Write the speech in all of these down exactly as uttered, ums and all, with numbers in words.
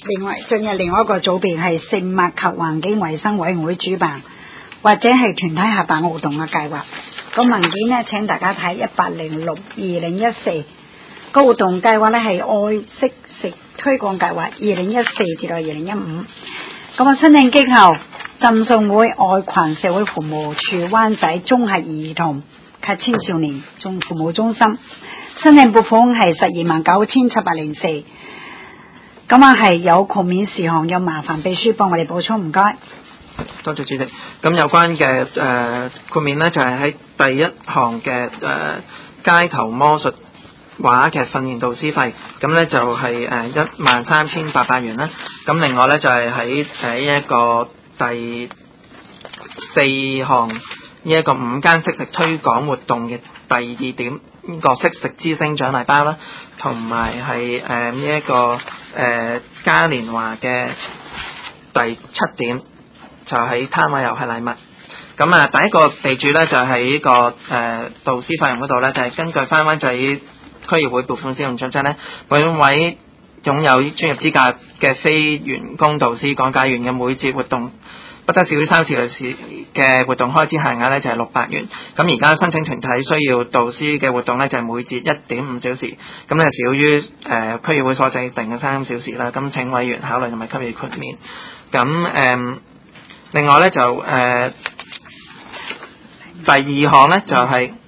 另外進入另外一個組別係食物及環境衛生委員會主辦或者係團體合辦活動嘅計劃。個文件呢，請大家睇一八零六二零一四個活動計劃呢係愛惜食推廣計劃二零一四至到二零一五。咁啊，申請機構浸信會愛群社會服務處灣仔綜合兒童及青少年中服務中心，申請撥款係十二萬九千七百零四。咁啊係有豁免事項，有麻煩秘書幫我哋補充，唔該。 多謝主席。咁有關嘅誒豁免呢，就係、是、喺第一項嘅誒街頭魔術話劇訓練導師費，咁呢就係誒一萬三千八百元啦。咁另外呢，就係喺誒一個第四項呢一個午間惜食推廣活動嘅第二點呢、這個惜食之星獎勵包啦，同埋係誒呢一個誒、呃、嘉年華嘅第七點就喺攤位遊戲禮物。咁啊，第一個備註呢，就喺呢、這個誒、呃、導師費用嗰度呢，就係、是、根據翻灣仔區議會撥款使用準則呢，每位擁有專業資格嘅非員工導師講解員嘅每節活動不得少於三次類似嘅活動開支限額呢，就係六百元。咁而家申請團體需要導師嘅活動呢，就係每節一點五小時，咁呢少於誒區議會所制定嘅三小時啦。咁請委員考慮同埋給予豁免。咁誒、呃、另外呢，就誒、呃、第二項呢，就係、是、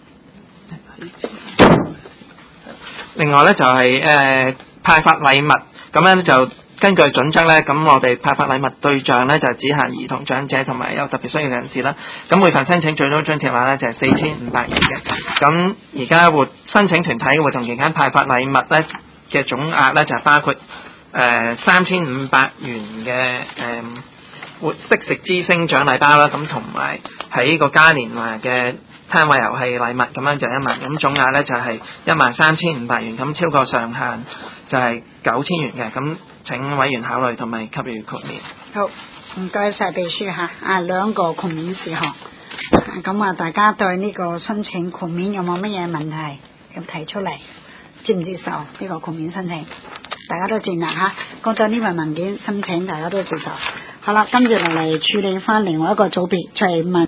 另外呢，就係、是、誒、呃、派發禮物，咁樣就根據準則呢，咁我哋派發禮物對象呢，就只限兒童、長者同埋有特別需要嘅人士啦。咁每份申請最高津貼額呢，就係四千五百元嘅。咁而家活申請團體嘅活動期間派發禮物呢嘅總額呢，就係包括誒三千五百元嘅誒活惜食之星獎勵包啦，咁同埋喺呢個嘉年華嘅攤位遊戲禮物，咁樣就一萬，咁總額呢，就係一萬三千五百元，咁超過上限就係九千元嘅。咁請委員考慮同埋給予豁免。 好，唔該晒秘書嚇。啊，兩個豁免事項。咁啊，大家對呢個申請豁免有冇乜嘢問題？咁提出嚟，接唔接受呢個豁免申請？大家都接納嚇。覺得呢份文件申請大家都接受。好啦，跟住落嚟處理翻另外一個組別，就係問。